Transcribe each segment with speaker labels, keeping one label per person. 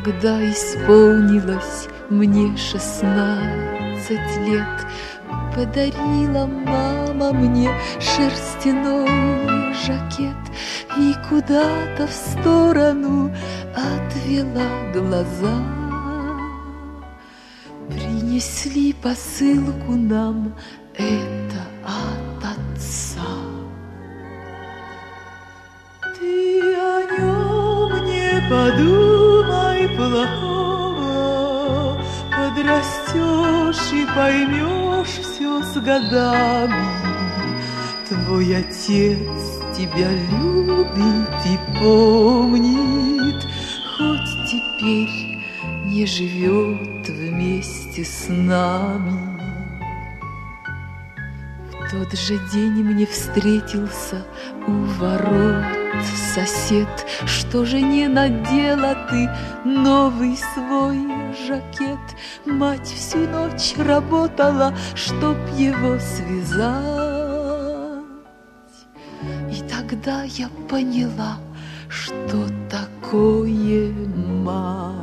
Speaker 1: Когда исполнилось мне 16 лет, подарила мама мне шерстяной жакет и куда-то в сторону отвела глаза. Принесли посылку нам, это от отца. Ты о нем не подумай плохого, подрастешь и поймешь все с годами. Твой отец тебя любит и помнит, хоть теперь не живет вместе с нами. В тот же день мне встретился у ворот сосед. Что же не надела ты новый свой жакет? Мать всю ночь работала, чтоб его связать. И тогда я поняла, что такое мать.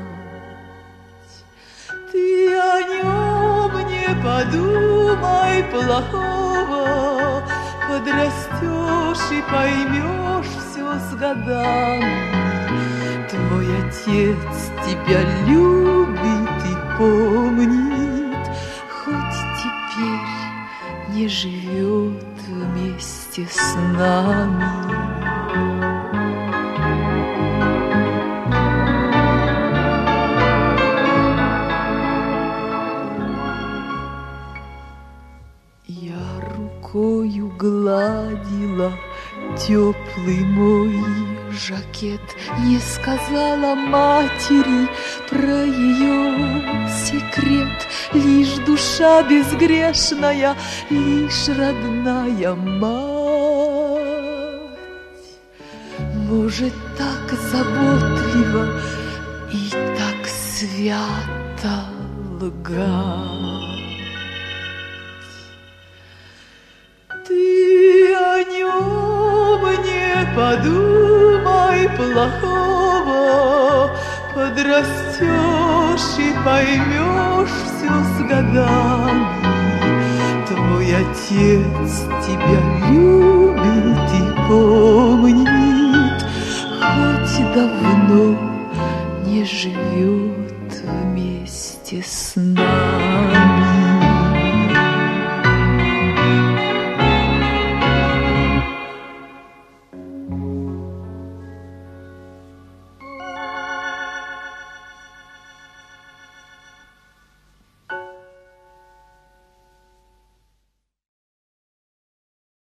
Speaker 1: Ты о нем не подумай плохого, подрастешь и поймешь все с годами. Твой отец тебя любит и помнит, хоть теперь не живет вместе с нами. Рукою гладила теплый мой жакет, не сказала матери про ее секрет. Лишь душа безгрешная, лишь родная мать может так заботливо и так свято лгать. Ты о нем не подумай плохого, подрастешь и поймешь все с годами. Твой отец тебя любит и помнит, хоть давно не живет вместе с нами.